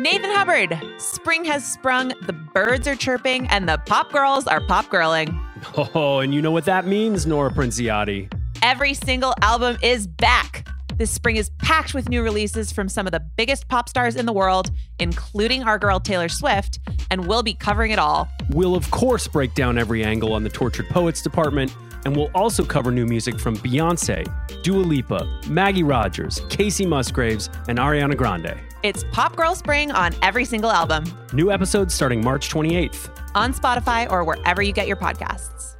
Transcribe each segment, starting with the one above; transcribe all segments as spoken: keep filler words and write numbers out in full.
Nathan Hubbard. Spring has sprung, the birds are chirping, and the pop girls are pop girling. Oh, and you know what that means, Nora Princiati. Every single album is back. This spring is packed with new releases from some of the biggest pop stars in the world, including our girl Taylor Swift, and we'll be covering it all. We'll, of course, break down every angle on the Tortured Poets department, and we'll also cover new music from Beyoncé, Dua Lipa, Maggie Rogers, Casey Musgraves, and Ariana Grande. It's Pop Girl Spring on every single album. New episodes starting March twenty-eighth. On Spotify or wherever you get your podcasts.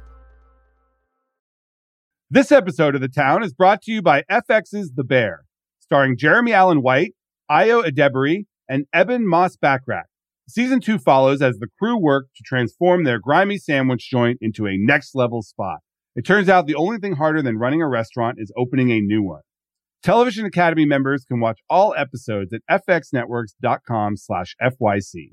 This episode of The Town is brought to you by F X's The Bear, starring Jeremy Allen White, Ayo Edebiri, and Eben Moss-Backrack. Season two follows as the crew work to transform their grimy sandwich joint into a next-level spot. It turns out the only thing harder than running a restaurant is opening a new one. Television Academy members can watch all episodes at fxnetworks.com slash FYC.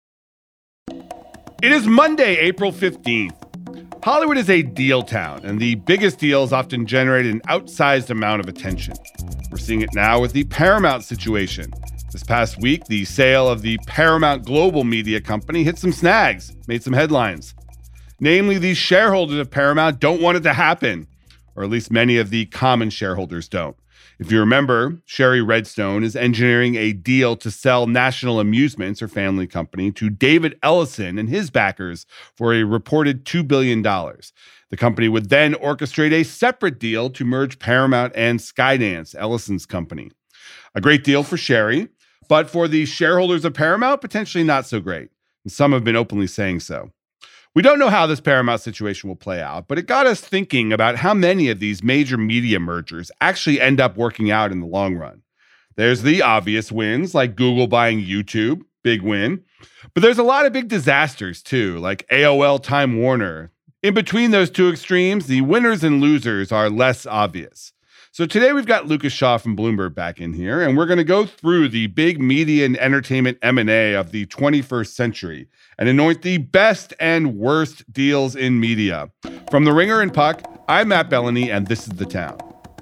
It is Monday, April fifteenth. Hollywood is a deal town, and the biggest deals often generate an outsized amount of attention. We're seeing it now with the Paramount situation. This past week, the sale of the Paramount Global Media Company hit some snags, made some headlines. Namely, the shareholders of Paramount don't want it to happen, or at least many of the common shareholders don't. If you remember, Sherry Redstone is engineering a deal to sell National Amusements, her family company, to David Ellison and his backers for a reported two billion dollars. The company would then orchestrate a separate deal to merge Paramount and Skydance, Ellison's company. A great deal for Sherry, but for the shareholders of Paramount, potentially not so great. And some have been openly saying so. We don't know how this Paramount situation will play out, but it got us thinking about how many of these major media mergers actually end up working out in the long run. There's the obvious wins, like Google buying YouTube, big win. But there's a lot of big disasters too, like A O L Time Warner. In between those two extremes, the winners and losers are less obvious. So today we've got Lucas Shaw from Bloomberg back in here, and we're going to go through the big media and entertainment M and A of the twenty-first century and anoint the best and worst deals in media. From The Ringer and Puck, I'm Matt Bellany, and this is The Town.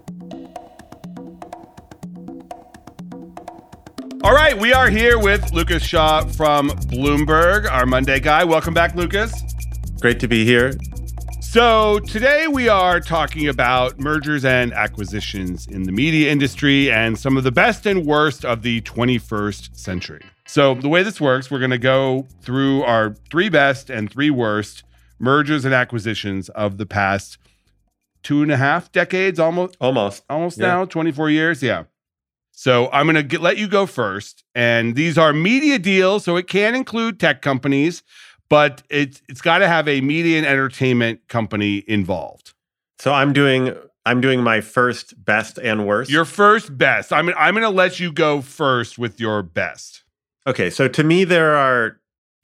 All right, we are here with Lucas Shaw from Bloomberg, our Monday guy. Welcome back, Lucas. Great to be here. So today we are talking about mergers and acquisitions in the media industry and some of the best and worst of the twenty-first century. So the way this works, we're going to go through our three best and three worst mergers and acquisitions of the past two and a half decades, almost. Almost. Almost yeah. now, twenty-four years. Yeah. So I'm going to let you go first. And these are media deals, so it can include tech companies, but it's it's got to have a media and entertainment company involved. So I'm doing I'm doing my first best and worst. Your first best. I'm I'm going to let you go first with your best. Okay, so to me there are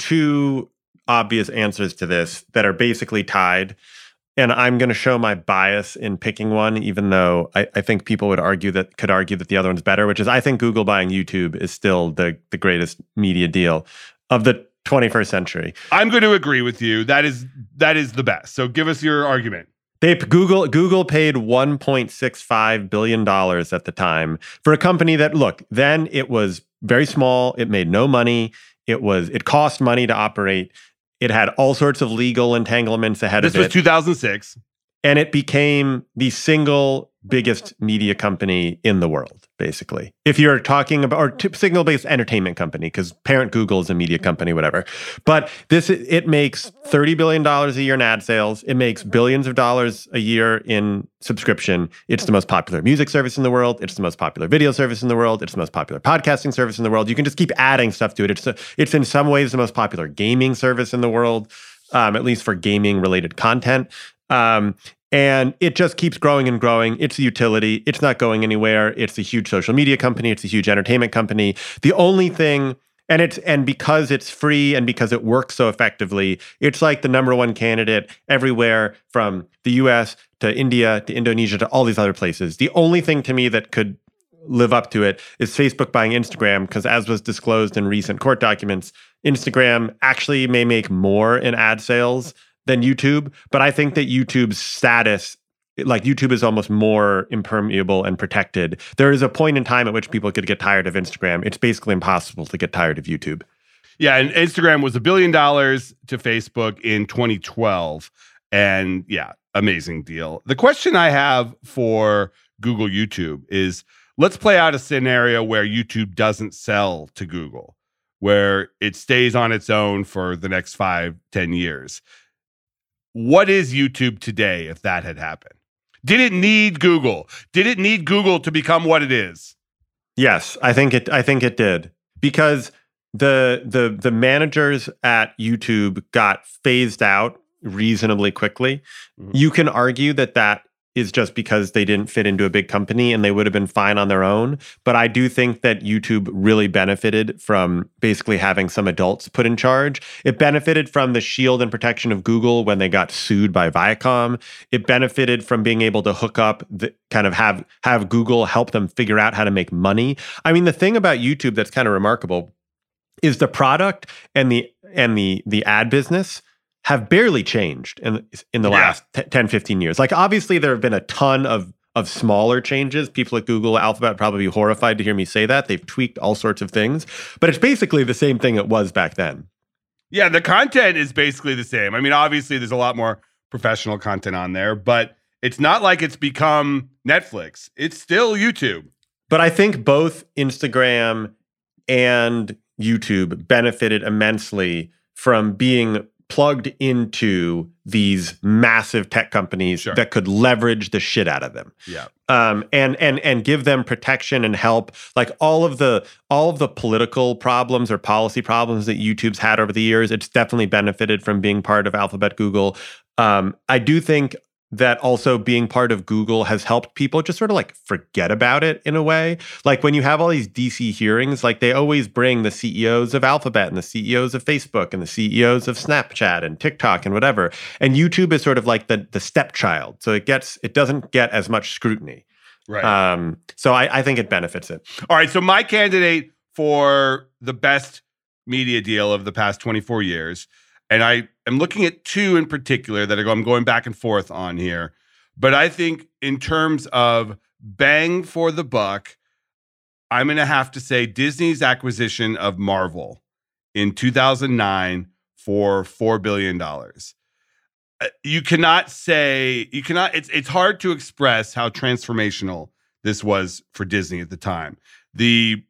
two obvious answers to this that are basically tied, and I'm going to show my bias in picking one, even though I, I think people would argue that could argue that the other one's better, which is I think Google buying YouTube is still the the greatest media deal of the twenty-first century. I'm going to agree with you. That is that is the best. So give us your argument. They Google Google paid one point six five billion dollars at the time for a company that, look, then it was very small. It made no money. It was it cost money to operate. It had all sorts of legal entanglements ahead this of it. This was two thousand six. And it became the single biggest media company in the world, basically. If you're talking about, or t- single-based entertainment company, because parent Google is a media company, whatever. But this, it makes thirty billion dollars a year in ad sales. It makes billions of dollars a year in subscription. It's the most popular music service in the world. It's the most popular video service in the world. It's the most popular podcasting service in the world. You can just keep adding stuff to it. It's, a, it's in some ways the most popular gaming service in the world, um, at least for gaming-related content. Um, and it just keeps growing and growing. It's a utility. It's not going anywhere. It's a huge social media company. It's a huge entertainment company. The only thing, and it's and because it's free and because it works so effectively, it's like the number one candidate everywhere from the U S to India to Indonesia to all these other places. The only thing to me that could live up to it is Facebook buying Instagram, because as was disclosed in recent court documents, Instagram actually may make more in ad sales than YouTube, but I think that YouTube's status like YouTube is almost more impermeable and protected. There is a point in time at which people could get tired of Instagram. It's basically impossible to get tired of YouTube. Yeah, and Instagram was a billion dollars to Facebook in twenty twelve. And yeah, amazing deal. The question I have for Google YouTube is, let's play out a scenario where YouTube doesn't sell to Google, where it stays on its own for the next five, ten years. What is YouTube today if that had happened? Did it need Google? Did it need Google to become what it is? Yes, I think it I think it did. Because the the the managers at YouTube got phased out reasonably quickly. Mm-hmm. You can argue that that is just because they didn't fit into a big company and they would have been fine on their own. But I do think that YouTube really benefited from basically having some adults put in charge. It benefited from the shield and protection of Google when they got sued by Viacom. It benefited from being able to hook up, the, kind of have, have Google help them figure out how to make money. I mean, the thing about YouTube that's kind of remarkable is the product and the and the the ad business have barely changed in in the yeah. last ten, fifteen years. Like, obviously, there have been a ton of of smaller changes. People at Google, Alphabet probably be horrified to hear me say that. They've tweaked all sorts of things, but it's basically the same thing it was back then. Yeah, the content is basically the same. I mean, obviously, there's a lot more professional content on there, but it's not like it's become Netflix. It's still YouTube. But I think both Instagram and YouTube benefited immensely from being plugged into these massive tech companies sure. that could leverage the shit out of them. Yeah. Um, and and and give them protection and help. Like all of the all of the political problems or policy problems that YouTube's had over the years, it's definitely benefited from being part of Alphabet, Google. Um, I do think that also being part of Google has helped people just sort of like forget about it in a way. Like when you have all these D C hearings, like they always bring the C E Os of Alphabet and the C E Os of Facebook and the C E Os of Snapchat and TikTok and whatever. And YouTube is sort of like the the stepchild. So it gets it doesn't get as much scrutiny. Right. Um, so I, I think it benefits it. All right. So my candidate for the best media deal of the past twenty-four years, and I am looking at two in particular that I'm going back and forth on here. But I think in terms of bang for the buck, I'm going to have to say Disney's acquisition of Marvel in two thousand nine for four billion dollars. You cannot say, you cannot, it's, it's hard to express how transformational this was for Disney at the time. The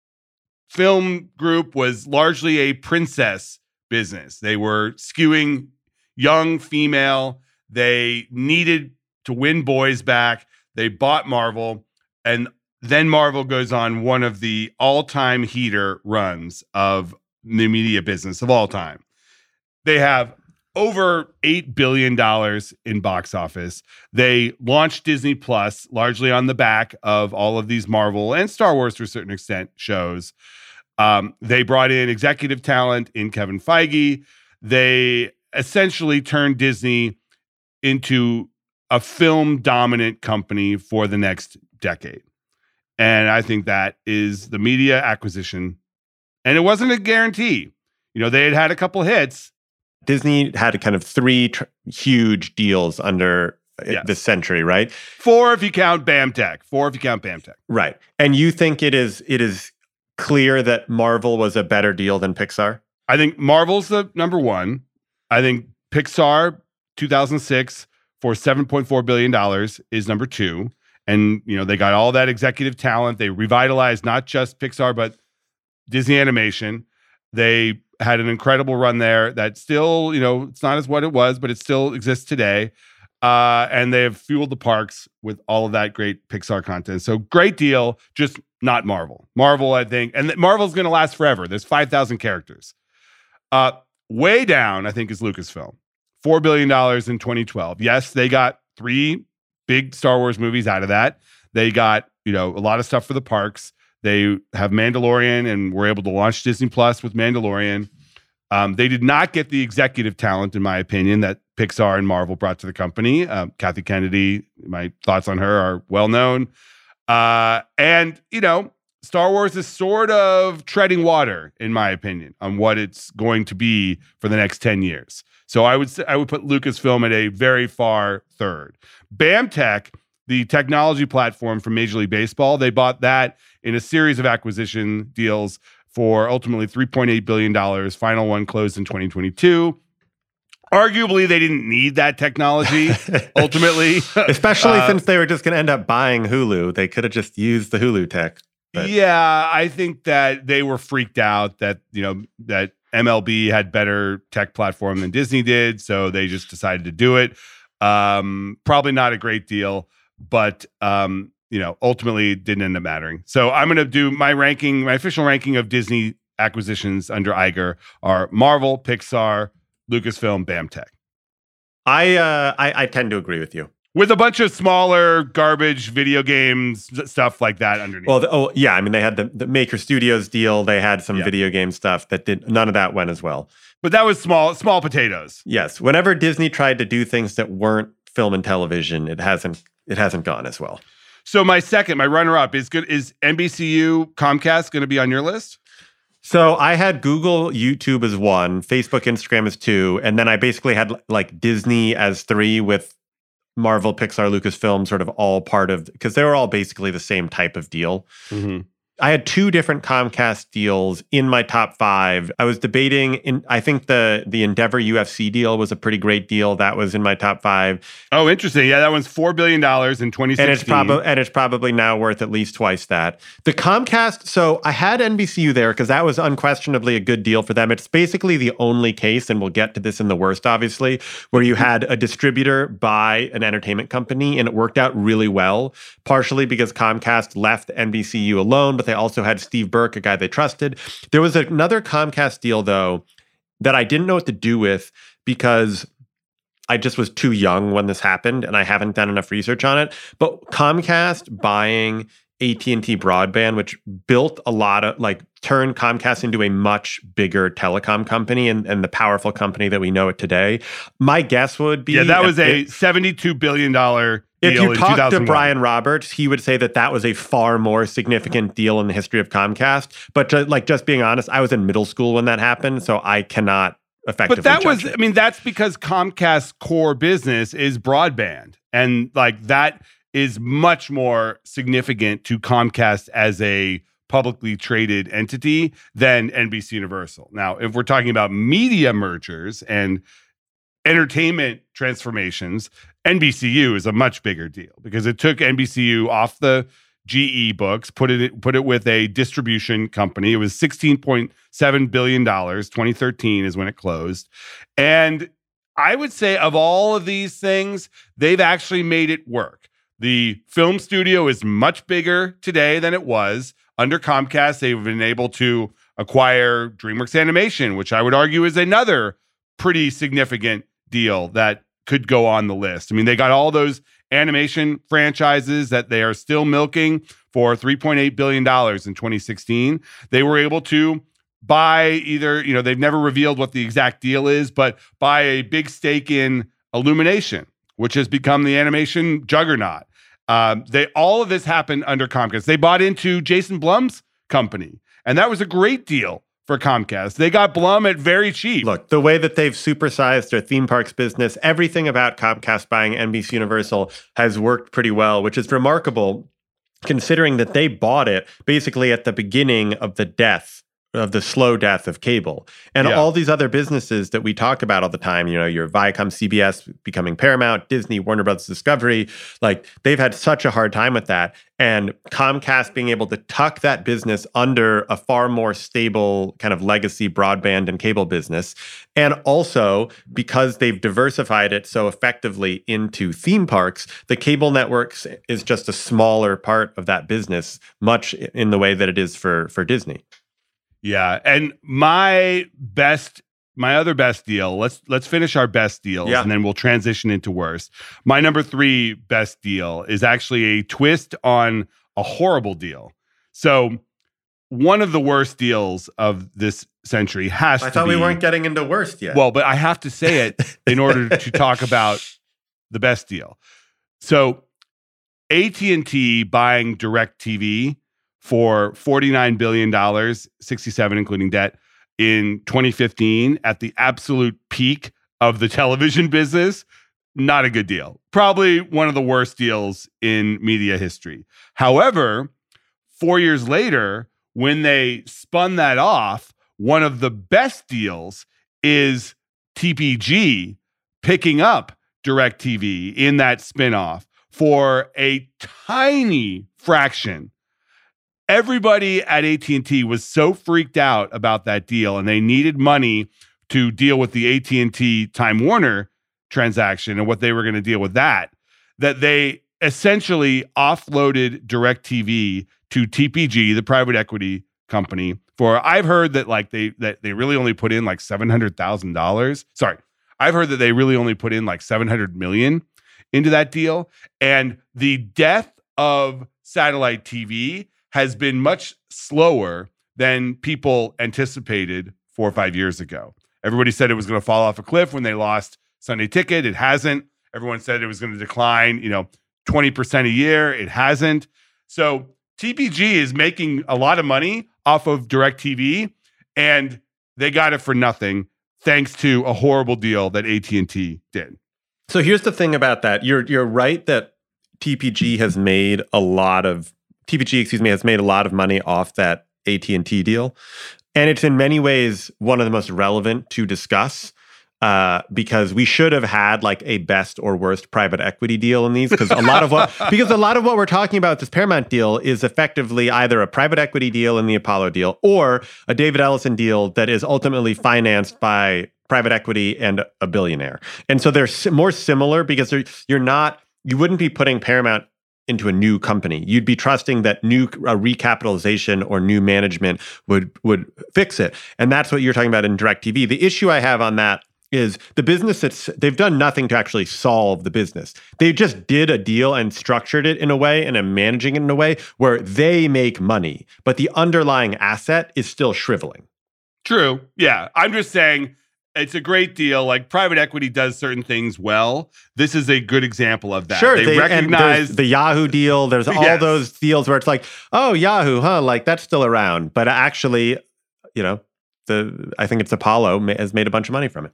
film group was largely a princess business. They were skewing young female. They needed to win boys back. They bought Marvel, and then Marvel goes on one of the all-time heater runs of the media business of all time. They have over eight billion dollars in box office. They launched Disney Plus largely on the back of all of these Marvel and Star Wars to a certain extent shows. Um, they brought in executive talent in Kevin Feige. They essentially turned Disney into a film dominant company for the next decade. And I think that is the media acquisition. And it wasn't a guarantee. You know, they had had a couple hits. Disney had kind of three tr- huge deals under yes. this century, right? Four if you count BAMTech. Four if you count BAMTech. Right. And you think it is it is clear that Marvel was a better deal than Pixar? I think Marvel's the number one. I think Pixar, two thousand six, for seven point four billion dollars is number two. And, you know, they got all that executive talent. They revitalized not just Pixar, but Disney Animation. They had an incredible run there that still, you know, it's not as what it was, but it still exists today. Uh, and they have fueled the parks with all of that great Pixar content. So great deal, just not Marvel. Marvel, I think, and Marvel's going to last forever. There's five thousand characters. Uh, way down, I think, is Lucasfilm. four billion dollars in twenty twelve. Yes, they got three big Star Wars movies out of that. They got, you know, a lot of stuff for the parks. They have Mandalorian and were able to launch Disney Plus with Mandalorian. Um, they did not get the executive talent, in my opinion, that Pixar and Marvel brought to the company. Um, Kathy Kennedy, my thoughts on her are well known. Uh, and, you know, Star Wars is sort of treading water, in my opinion, on what it's going to be for the next ten years. So I would say, I would put Lucasfilm at a very far third. BAMTech, the technology platform from Major League Baseball, they bought that in a series of acquisition deals for ultimately three point eight billion dollars. Final one closed in twenty twenty-two. Arguably, they didn't need that technology, ultimately. Especially uh, since they were just going to end up buying Hulu. They could have just used the Hulu tech. But. Yeah, I think that they were freaked out that, you know, that M L B had better tech platform than Disney did, so they just decided to do it. Um, probably not a great deal, but, um, you know, ultimately it didn't end up mattering. So I'm going to do my ranking, my official ranking of Disney acquisitions under Iger are Marvel, Pixar, Lucasfilm, BAMTech. I, uh, I I tend to agree with you. With a bunch of smaller garbage video games, stuff like that underneath. Well, the, oh yeah, I mean they had the, the Maker Studios deal. They had some yeah. video game stuff that did none of that went as well. But that was small, small potatoes. Yes, whenever Disney tried to do things that weren't film and television, it hasn't it hasn't gone as well. So my second, my runner-up is good. Is N B C U Comcast going to be on your list? So I had Google, YouTube as one, Facebook, Instagram as two, and then I basically had like Disney as three with Marvel, Pixar, Lucasfilm sort of all part of, because they were all basically the same type of deal. Mm-hmm. I had two different Comcast deals in my top five. I was debating, in, I think the the Endeavor U F C deal was a pretty great deal. That was in my top five. Oh, interesting. Yeah, that one's four billion dollars in twenty sixteen. And it's, prob- and it's probably now worth at least twice that. The Comcast, so I had N B C U there because that was unquestionably a good deal for them. It's basically the only case, and we'll get to this in the worst, obviously, where you had a distributor buy an entertainment company, and it worked out really well, partially because Comcast left N B C U alone, but they also had Steve Burke, a guy they trusted. There was another Comcast deal, though, that I didn't know what to do with because I just was too young when this happened, and I haven't done enough research on it. But Comcast buying A T and T Broadband, which built a lot of, like, turned Comcast into a much bigger telecom company and, and the powerful company that we know it today. My guess would be... Yeah, that was a it, seventy-two billion dollars if deal you in talk to Brian Roberts, he would say that that was a far more significant deal in the history of Comcast. But ju- like, just being honest, I was in middle school when that happened, so I cannot effectively But that was, it. I mean, that's because Comcast's core business is broadband. And like that is much more significant to Comcast as a publicly traded entity than N B C Universal. Now, if we're talking about media mergers and entertainment transformations, N B C U is a much bigger deal because it took N B C U off the G E books, put it put it with a distribution company. It was sixteen point seven billion dollars. twenty thirteen is when it closed. And I would say of all of these things, they've actually made it work. The film studio is much bigger today than it was. Under Comcast, they've been able to acquire DreamWorks Animation, which I would argue is another pretty significant deal that could go on the list. I mean, they got all those animation franchises that they are still milking for three point eight billion dollars in twenty sixteen. They were able to buy either, you know, they've never revealed what the exact deal is, but buy a big stake in Illumination, which has become the animation juggernaut. Um, they all of this happened under Comcast. They bought into Jason Blum's company, and that was a great deal for Comcast. They got Blum at very cheap. Look, the way that they've supersized their theme parks business, everything about Comcast buying N B C Universal has worked pretty well, which is remarkable considering that they bought it basically at the beginning of the death of the slow death of cable. And yeah. all these other businesses that we talk about all the time, you know, your Viacom, C B S becoming Paramount, Disney, Warner Brothers Discovery, like they've had such a hard time with that. And Comcast being able to tuck that business under a far more stable kind of legacy broadband and cable business. And also because they've diversified it so effectively into theme parks, the cable networks is just a smaller part of that business, much in the way that it is for, for Disney. Yeah, and my best, my other best deal. Let's let's finish our best deals, yeah. and then we'll transition into worst. My number three best deal is actually a twist on a horrible deal. So, one of the worst deals of this century has I to thought be, we weren't getting into worst yet. Well, but I have to say it in order to talk about the best deal. So, A T and T buying DirecTV for forty-nine billion dollars, sixty-seven including debt, in twenty fifteen at the absolute peak of the television business. Not a good deal. Probably one of the worst deals in media history. However, four years later, when they spun that off, one of the best deals is T P G picking up DirecTV in that spinoff for a tiny fraction. Everybody at A T and T was so freaked out about that deal, and they needed money to deal with the A T and T Time Warner transaction and what they were going to deal with that, that they essentially offloaded DirecTV to T P G, the private equity company, for, I've heard that like they that they really only put in like seven hundred thousand dollars. Sorry. I've heard that they really only put in like seven hundred million dollars into that deal. And the death of satellite T V has been much slower than people anticipated four or five years ago. Everybody said it was going to fall off a cliff when they lost Sunday Ticket. It hasn't. Everyone said it was going to decline, you know, twenty percent a year. It hasn't. So T P G is making a lot of money off of DirecTV, and they got it for nothing thanks to a horrible deal that A T and T did. So here's the thing about that. You're you're right that T P G has made a lot of T P G, excuse me, has made a lot of money off that A T and T deal. And it's in many ways one of the most relevant to discuss. Uh, because we should have had like a best or worst private equity deal in these, because a lot of what because a lot of what we're talking about with this Paramount deal is effectively either a private equity deal in the Apollo deal or a David Ellison deal that is ultimately financed by private equity and a billionaire. And so they're more similar because you're not you wouldn't be putting Paramount into a new company. You'd be trusting that new uh, recapitalization or new management would would fix it. And that's what you're talking about in DirecTV. The issue I have on that is the business that's, they've done nothing to actually solve the business. They just did a deal and structured it in a way and are managing it in a way where they make money, but the underlying asset is still shriveling. True. Yeah. I'm just saying it's a great deal. Like private equity does certain things well. This is a good example of that. Sure. They, they recognize the Yahoo deal. There's all yes. those deals where it's like, oh, Yahoo, huh? Like that's still around. But actually, you know, the I think it's Apollo has made a bunch of money from it.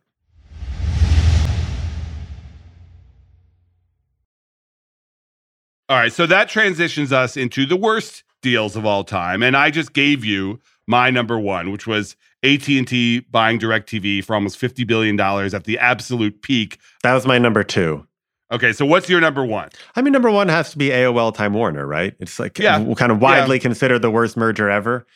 All right, so that transitions us into the worst deals of all time. And I just gave you my number one, which was A T and T buying DirecTV for almost fifty billion dollars at the absolute peak. That was my number two. Okay, so what's your number one? I mean, number one has to be A O L Time Warner, right? It's like yeah. kind of widely yeah. considered the worst merger ever.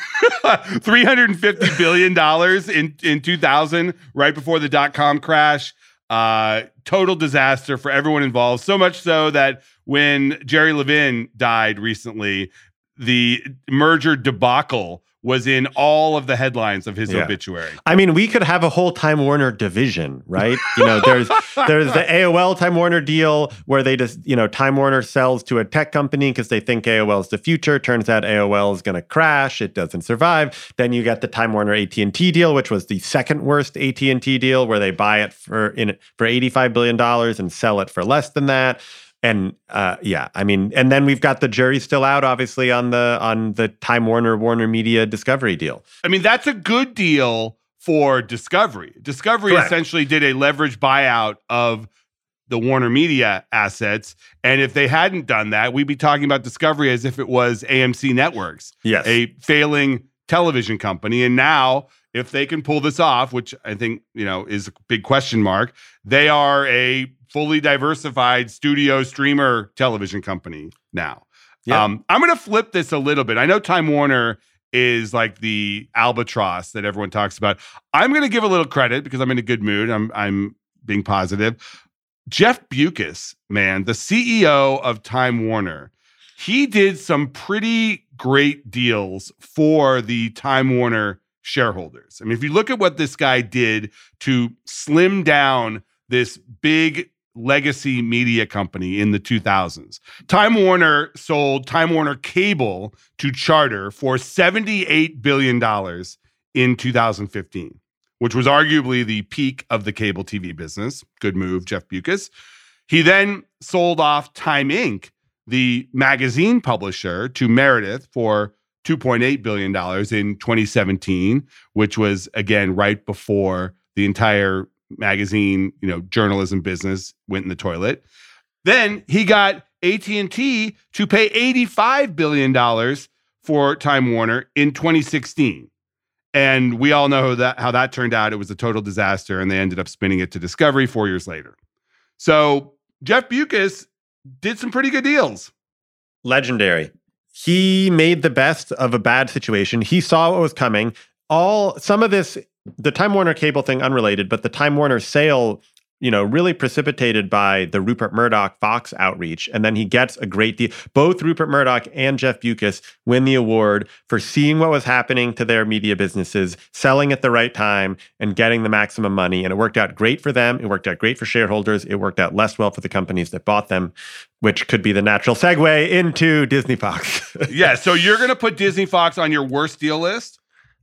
three hundred fifty billion dollars in, in two thousand, right before the dot-com crash. Uh, total disaster for everyone involved. So much so that when Jerry Levin died recently, the merger debacle was in all of the headlines of his yeah. obituary. I mean, we could have a whole Time Warner division, right? You know, there's there's the A O L Time Warner deal where they just, you know, Time Warner sells to a tech company because they think A O L is the future. Turns out A O L is going to crash. It doesn't survive. Then you got the Time Warner A T and T deal, which was the second worst A T and T deal, where they buy it for in for eighty-five billion dollars and sell it for less than that. And uh, yeah, I mean, and then we've got the jury still out, obviously, on the on the Time Warner Warner Media Discovery deal. I mean, that's a good deal for Discovery. Discovery Correct. essentially did a leveraged buyout of the Warner Media assets, and if they hadn't done that, we'd be talking about Discovery as if it was A M C Networks, yes, a failing television company. And now, if they can pull this off, which I think you know is a big question mark, they are a fully diversified studio streamer television company now. Yeah. Um, I'm going to flip this a little bit. I know Time Warner is like the albatross that everyone talks about. I'm going to give a little credit because I'm in a good mood. I'm I'm being positive. Jeff Bewkes, man, the C E O of Time Warner, he did some pretty great deals for the Time Warner shareholders. I mean, if you look at what this guy did to slim down this big legacy media company in the two thousands. Time Warner sold Time Warner Cable to Charter for seventy-eight billion dollars in two thousand fifteen, which was arguably the peak of the cable T V business. Good move, Jeff Bewkes. He then sold off Time Incorporated the magazine publisher to Meredith for two point eight billion dollars in twenty seventeen, which was, again, right before the entire magazine, you know, journalism business went in the toilet. Then he got A T and T to pay eighty-five billion dollars for Time Warner in twenty sixteen. And we all know that how that turned out. It was a total disaster, and they ended up spinning it to Discovery four years later. So Jeff Bewkes did some pretty good deals. Legendary. He made the best of a bad situation. He saw what was coming. All some of this, the Time Warner cable thing, unrelated, but the Time Warner sale, you know, really precipitated by the Rupert Murdoch Fox outreach. And then he gets a great deal. Both Rupert Murdoch and Jeff Bewkes win the award for seeing what was happening to their media businesses, selling at the right time, and getting the maximum money. And it worked out great for them. It worked out great for shareholders. It worked out less well for the companies that bought them, which could be the natural segue into Disney Fox. Yeah, so you're going to put Disney Fox on your worst deal list?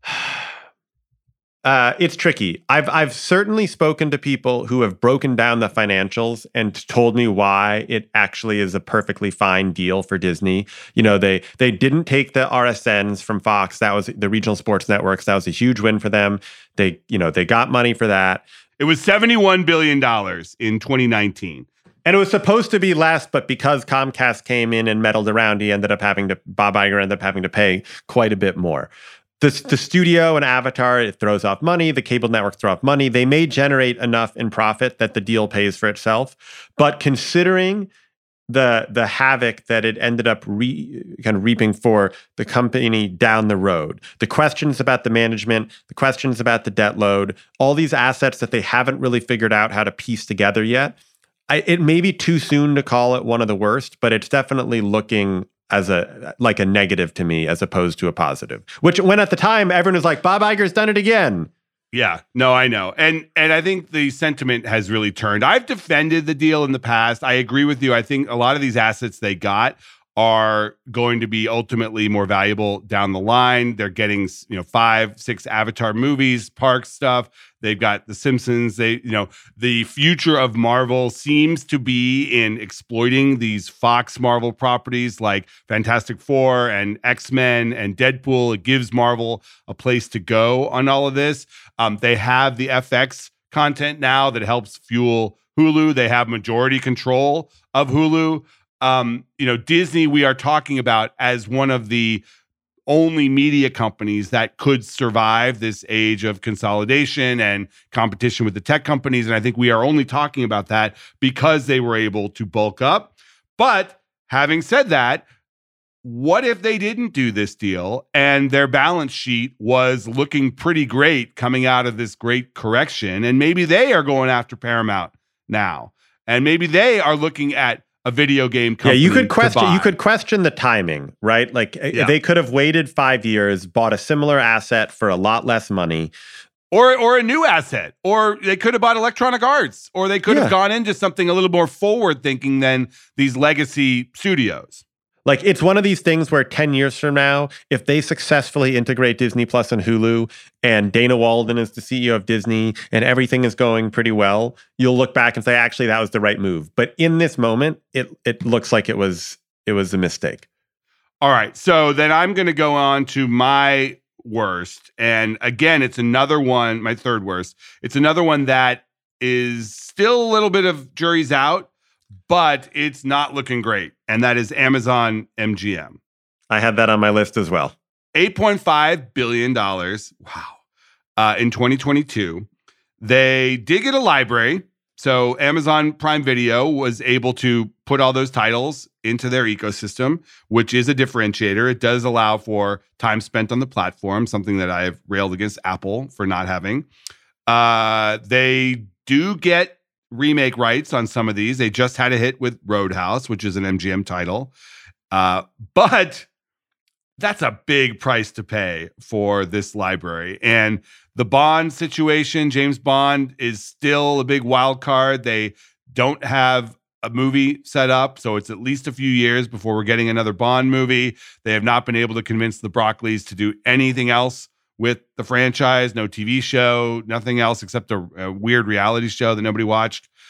Uh, it's tricky. I've I've certainly spoken to people who have broken down the financials and told me why it actually is a perfectly fine deal for Disney. You know, they they didn't take the R S Ns from Fox. That was the regional sports networks. That was a huge win for them. They, you know, they got money for that. It was seventy-one billion dollars in twenty nineteen. And it was supposed to be less, but because Comcast came in and meddled around, he ended up having to, Bob Iger ended up having to pay quite a bit more. The, the studio and Avatar, it throws off money. The cable networks throw off money. They may generate enough in profit that the deal pays for itself. But considering the the havoc that it ended up re, kind of reaping for the company down the road, the questions about the management, the questions about the debt load, all these assets that they haven't really figured out how to piece together yet, I, it may be too soon to call it one of the worst, but it's definitely looking as a like a negative to me as opposed to a positive, which when at the time everyone was like, Bob Iger's done it again. Yeah, no, I know. And and I think the sentiment has really turned. I've defended the deal in the past. I agree with you. I think a lot of these assets they got are going to be ultimately more valuable down the line. They're getting, you know, five, six Avatar movies, park stuff. They've got The Simpsons. They, you know, the future of Marvel seems to be in exploiting these Fox Marvel properties like Fantastic Four and X-Men and Deadpool. It gives Marvel a place to go on all of this. Um, they have the F X content now that helps fuel Hulu. They have majority control of Hulu. Um, you know, Disney, we are talking about as one of the only media companies that could survive this age of consolidation and competition with the tech companies. And I think we are only talking about that because they were able to bulk up. But having said that, what if they didn't do this deal and their balance sheet was looking pretty great coming out of this great correction? And maybe they are going after Paramount now. And maybe they are looking at a video game company. Yeah, you could question you could question the timing, right? Like Yeah. they could have waited five years, bought a similar asset for a lot less money. Or or a new asset. Or they could have bought Electronic Arts. Or they could Yeah. have gone into something a little more forward thinking than these legacy studios. Like it's one of these things where ten years from now, if they successfully integrate Disney Plus and Hulu and Dana Walden is the C E O of Disney and everything is going pretty well, you'll look back and say, actually, that was the right move. But in this moment, it it looks like it was it was a mistake. All right. So then I'm going to go on to my worst. And again, it's another one, my third worst. It's another one that is still a little bit of jury's out, but it's not looking great. And that is Amazon M G M. I had that on my list as well. eight point five billion dollars. Wow. Uh, in twenty twenty-two. They did get a library. So Amazon Prime Video was able to put all those titles into their ecosystem, which is a differentiator. It does allow for time spent on the platform, something that I have railed against Apple for not having. Uh, they do get remake rights on some of these. They just had a hit with Roadhouse, which is an M G M title. Uh, but that's a big price to pay for this library. And the Bond situation, James Bond is still a big wild card. They don't have a movie set up, so it's at least a few years before we're getting another Bond movie. They have not been able to convince the Broccoli's to do anything else with the franchise. No T V show, nothing else except a, a weird reality show that nobody watched.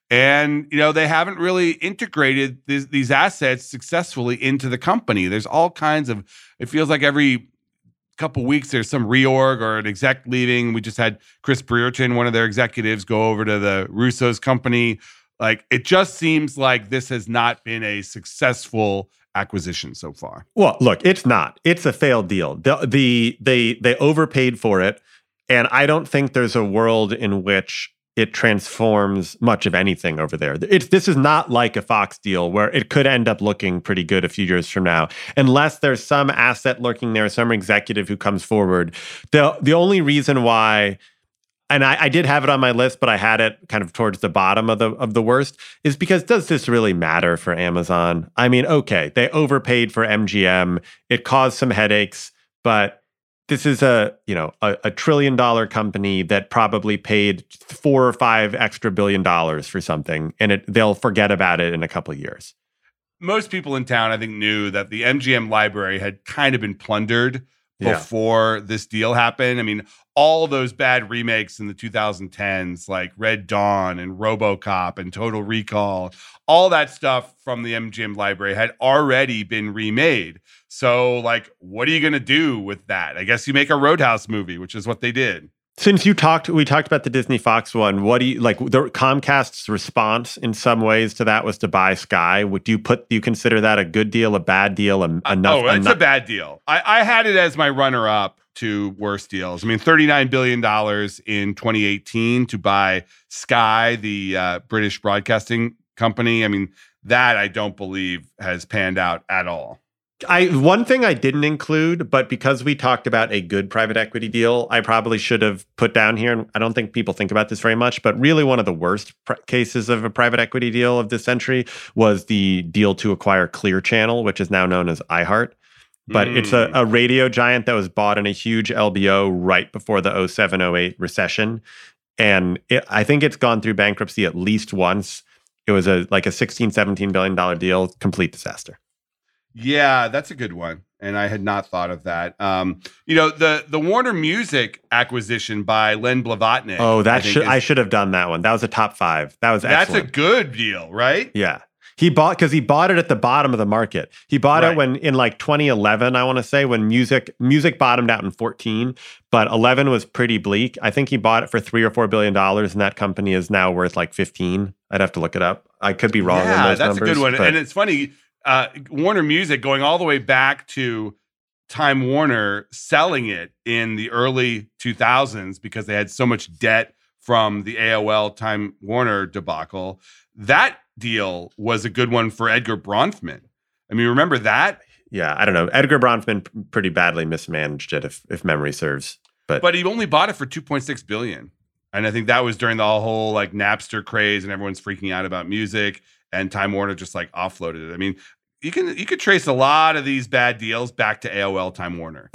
And, you know, they haven't really integrated these, these assets successfully into the company. There's all kinds of, it feels like every couple weeks there's some reorg or an exec leaving. We just had Chris Brereton, one of their executives, go over to the Russo's company. Like, it just seems like this has not been a successful acquisition so far. Well, look, it's not. It's a failed deal. The, the they they overpaid for it, and I don't think there's a world in which it transforms much of anything over there. It's this is not like a Fox deal where it could end up looking pretty good a few years from now, unless there's some asset lurking there, some executive who comes forward. The the only reason why, and I, I did have it on my list, but I had it kind of towards the bottom of the of the worst, is because does this really matter for Amazon? I mean, okay, they overpaid for M G M. It caused some headaches, but this is a, you know, a, a trillion dollar company that probably paid four or five extra billion dollars for something, and it they'll forget about it in a couple of years. Most people in town, I think, knew that the M G M library had kind of been plundered Yeah. before this deal happened. I mean, all those bad remakes in the two thousand tens, like Red Dawn and RoboCop and Total Recall, all that stuff from the M G M library had already been remade. So, like, what are you going to do with that? I guess you make a Roadhouse movie, which is what they did. Since you talked, we talked about the Disney Fox one. What do you like? The Comcast's response in some ways to that was to buy Sky. Would you put? Do you consider that a good deal, a bad deal, a, enough? Oh, it's enough? a bad deal. I, I had it as my runner-up to worst deals. I mean, thirty-nine billion dollars in twenty eighteen to buy Sky, the uh, British broadcasting company. I mean, that I don't believe has panned out at all. I one thing I didn't include, but because we talked about a good private equity deal, I probably should have put down here, and I don't think people think about this very much, but really one of the worst pr- cases of a private equity deal of this century was the deal to acquire Clear Channel, which is now known as iHeart. But mm. it's a, a radio giant that was bought in a huge L B O right before the oh seven oh eight recession. And it, I think it's gone through bankruptcy at least once. It was a like a sixteen, seventeen billion dollars deal, complete disaster. Yeah, that's a good one. And I had not thought of that. Um, you know, the the Warner Music acquisition by Len Blavatnik. Oh, that I should is, I should have done that one. That was a top five. That was That's excellent. a good deal, right? Yeah. He bought because he bought it at the bottom of the market. He bought right. it when in like twenty eleven, I want to say, when music music bottomed out in fourteen, but eleven was pretty bleak. I think he bought it for three or four billion dollars, and that company is now worth like fifteen. I'd have to look it up. I could be wrong yeah, on those that's numbers. a good one. But... And it's funny. Uh, Warner Music going all the way back to Time Warner selling it in the early two thousands because they had so much debt from the A O L Time Warner debacle. That deal was a good one for Edgar Bronfman. I mean, remember that? Yeah, I don't know. Edgar Bronfman pretty badly mismanaged it, if if memory serves. But but he only bought it for two point six billion dollars. And I think that was during the whole like Napster craze and everyone's freaking out about music. And Time Warner just like offloaded it. I mean, you can you could trace a lot of these bad deals back to A O L Time Warner.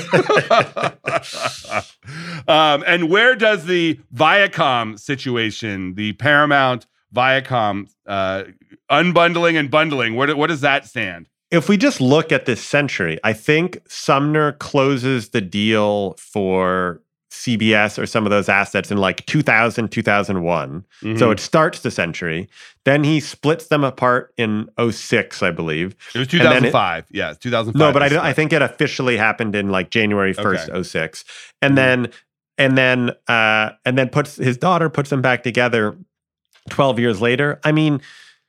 um, and where does the Viacom situation, the Paramount Viacom uh, unbundling and bundling, where do, what does that stand? If we just look at this century, I think Sumner closes the deal for C B S or some of those assets in like two thousand, two thousand one. Mm-hmm. So it starts the century. Then he splits them apart in oh six, I believe. It was two thousand five. It, yeah, two thousand five. No, but I, I think it officially happened in like January first, okay. oh six. And mm-hmm. then and then uh, and then puts his daughter puts them back together twelve years later. I mean,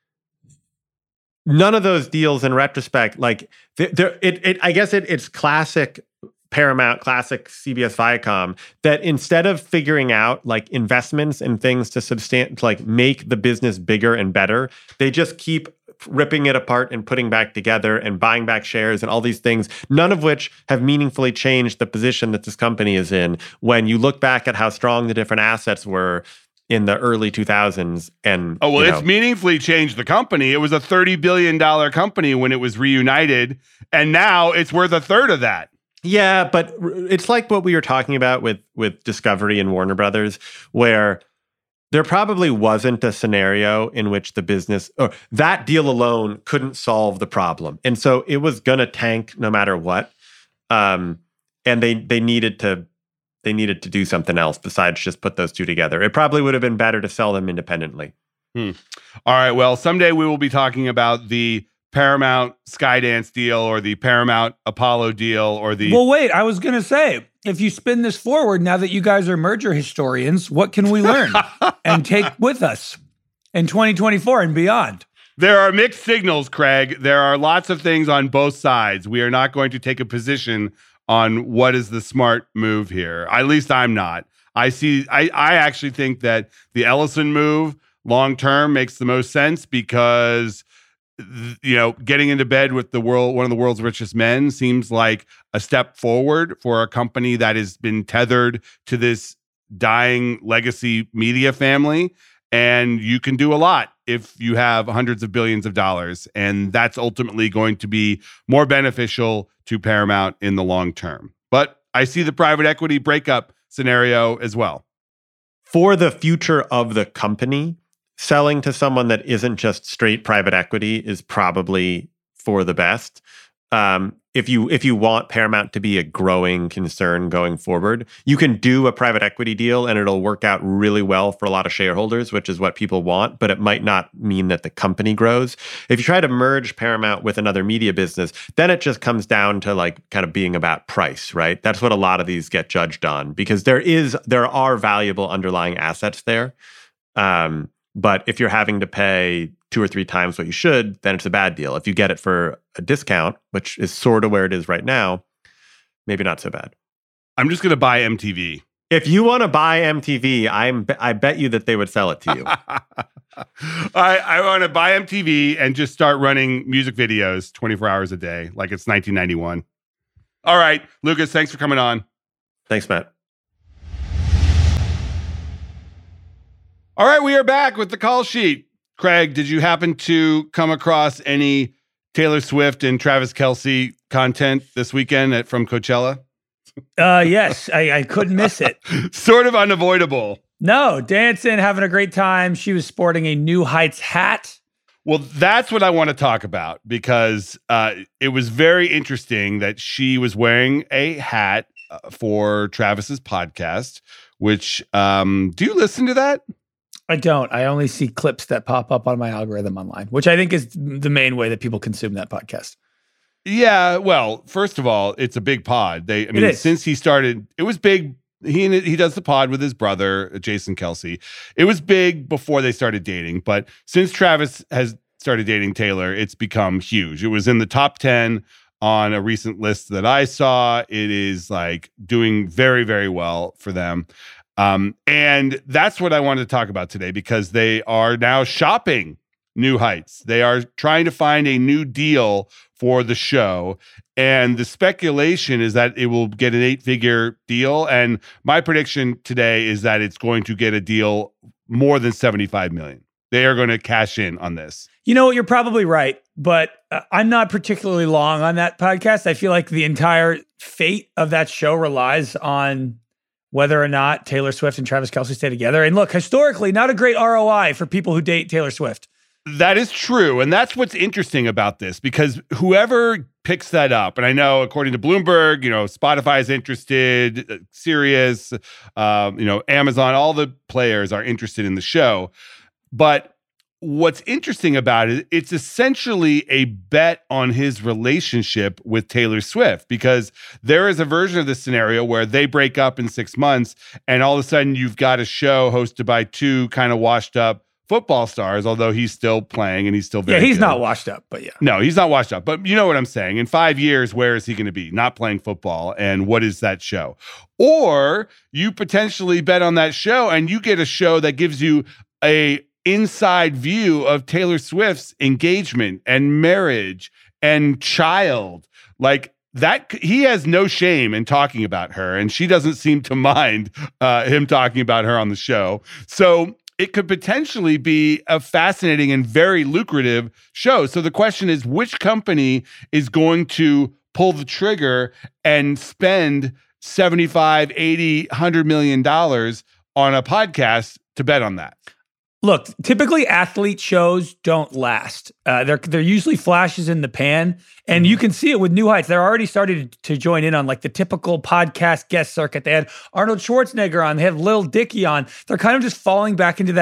none of those deals in retrospect, like there it, it I guess it, it's classic Paramount, classic C B S Viacom, that instead of figuring out like investments and things to substan- to, like make the business bigger and better, they just keep ripping it apart and putting back together and buying back shares and all these things, none of which have meaningfully changed the position that this company is in. When you look back at how strong the different assets were in the early two thousands, and oh well, you it's know, meaningfully changed the company. It was a thirty billion dollars company when it was reunited, and now it's worth a third of that. Yeah, but it's like what we were talking about with with Discovery and Warner Brothers, where there probably wasn't a scenario in which the business or that deal alone couldn't solve the problem, and so it was gonna tank no matter what. Um, and they they needed to they needed to do something else besides just put those two together. It probably would have been better to sell them independently. Hmm. All right. Well, someday we will be talking about the Paramount Skydance deal or the Paramount Apollo deal or the... Well, wait, I was going to say, if you spin this forward, now that you guys are merger historians, what can we learn and take with us in twenty twenty-four and beyond? There are mixed signals, Craig. There are lots of things on both sides. We are not going to take a position on what is the smart move here. At least I'm not. I see. I, I actually think that the Ellison move long term makes the most sense because, you know, getting into bed with the world, one of the world's richest men, seems like a step forward for a company that has been tethered to this dying legacy media family. And you can do a lot if you have hundreds of billions of dollars. And that's ultimately going to be more beneficial to Paramount in the long term. But I see the private equity breakup scenario as well. For the future of the company, selling to someone that isn't just straight private equity is probably for the best. Um, if you if you want Paramount to be a growing concern going forward, you can do a private equity deal and it'll work out really well for a lot of shareholders, which is what people want, but it might not mean that the company grows. If you try to merge Paramount with another media business, then it just comes down to like kind of being about price, right? That's what a lot of these get judged on because there is there are valuable underlying assets there. Um, but if you're having to pay two or three times what you should, then it's a bad deal. If you get it for a discount, which is sort of where it is right now, maybe not so bad. I'm just going to buy M T V. If you want to buy M T V, I'm I bet you that they would sell it to you. I, I want to buy M T V and just start running music videos twenty-four hours a day, like it's nineteen ninety-one. All right, Lucas, thanks for coming on. Thanks, Matt. All right, we are back with the call sheet. Craig, did you happen to come across any Taylor Swift and Travis Kelce content this weekend at, from Coachella? Uh, yes, I, I couldn't miss it. Sort of unavoidable. No, dancing, having a great time. She was sporting a New Heights hat. Well, that's what I want to talk about because uh, it was very interesting that she was wearing a hat uh, for Travis's podcast, which, um, do you listen to that? I don't. I only see clips that pop up on my algorithm online, which I think is the main way that people consume that podcast. Yeah, well, first of all, it's a big pod. They, I mean, since he started, it was big. He he does the pod with his brother, Jason Kelce. It was big before they started dating, but since Travis has started dating Taylor, it's become huge. It was in the top ten on a recent list that I saw. It is like doing very, very well for them. Um, and that's what I wanted to talk about today because they are now shopping New Heights. They are trying to find a new deal for the show. And the speculation is that it will get an eight-figure deal. And my prediction today is that it's going to get a deal more than seventy-five million dollars. They are going to cash in on this. You know, you're probably right, but uh, I'm not particularly long on that podcast. I feel like the entire fate of that show relies on whether or not Taylor Swift and Travis Kelce stay together. And look, historically, not a great R O I for people who date Taylor Swift. That is true. And that's what's interesting about this, because whoever picks that up, and I know according to Bloomberg, you know, Spotify is interested, Sirius, um, you know, Amazon, all the players are interested in the show. But what's interesting about it, it's essentially a bet on his relationship with Taylor Swift, because there is a version of this scenario where they break up in six months and all of a sudden you've got a show hosted by two kind of washed up football stars, although he's still playing and he's still very Yeah, he's good. not washed up, but yeah. No, he's not washed up. But you know what I'm saying? In five years, where is he going to be? Not playing football. And what is that show? Or you potentially bet on that show and you get a show that gives you a inside view of Taylor Swift's engagement and marriage and child. Like that, he has no shame in talking about her, and she doesn't seem to mind uh, him talking about her on the show. So it could potentially be a fascinating and very lucrative show. So the question is, which company is going to pull the trigger and spend seventy-five, eighty, one hundred million dollars on a podcast to bet on that? Look, typically athlete shows don't last. Uh, they're they're usually flashes in the pan, and you can see it with New Heights. They're already started to join in on like the typical podcast guest circuit. They had Arnold Schwarzenegger on. They have Lil Dicky on. They're kind of just falling back into that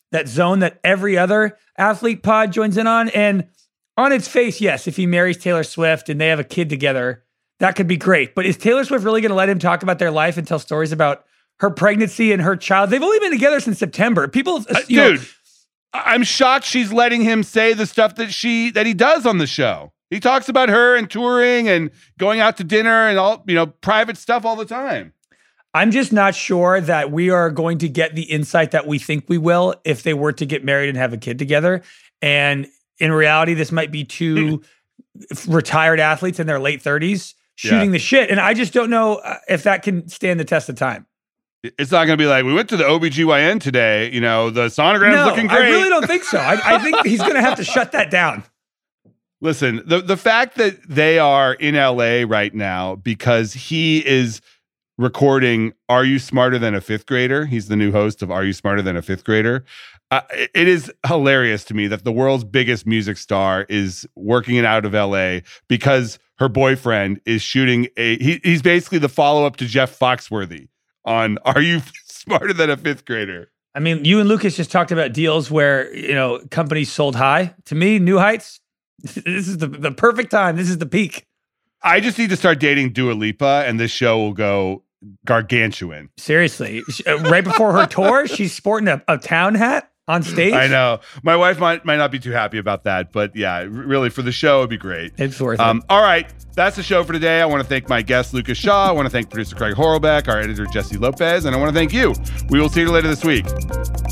that zone that every other athlete pod joins in on. And on its face, yes, if he marries Taylor Swift and they have a kid together, that could be great. But is Taylor Swift really going to let him talk about their life and tell stories about her pregnancy and her child? They've only been together since September. People, Uh, you dude, know, I'm shocked she's letting him say the stuff that she that he does on the show. He talks about her and touring and going out to dinner and all, you know, private stuff all the time. I'm just not sure that we are going to get the insight that we think we will if they were to get married and have a kid together. And in reality, this might be two retired athletes in their late thirties shooting Yeah. the shit. And I just don't know uh, if that can stand the test of time. It's not going to be like, we went to the O B G Y N today. You know, the sonogram's No, looking I great. really don't think so. I, I think he's going to have to shut that down. Listen, the, the fact that they are in L A right now because he is recording Are You Smarter Than a Fifth Grader? He's the new host of Are You Smarter Than a Fifth Grader? Uh, it it is hilarious to me that the world's biggest music star is working it out of L A because her boyfriend is shooting a, he, he's basically the follow-up to Jeff Foxworthy on Are You Smarter Than a Fifth Grader? I mean, you and Lucas just talked about deals where, you know, companies sold high. To me, New Heights, this is the, the perfect time. This is the peak. I just need to start dating Dua Lipa and this show will go gargantuan. Seriously. She- uh, Right before her tour, she's sporting a, a town hat on stage. I know. My wife might might not be too happy about that, but yeah, r- really for the show, it'd be great. It's worth Um, it. all right, that's the show for today. I want to thank my guest, Lucas Shaw. I want to thank producer Craig Horlbeck, our editor, Jesse Lopez, and I want to thank you. We will see you later this week.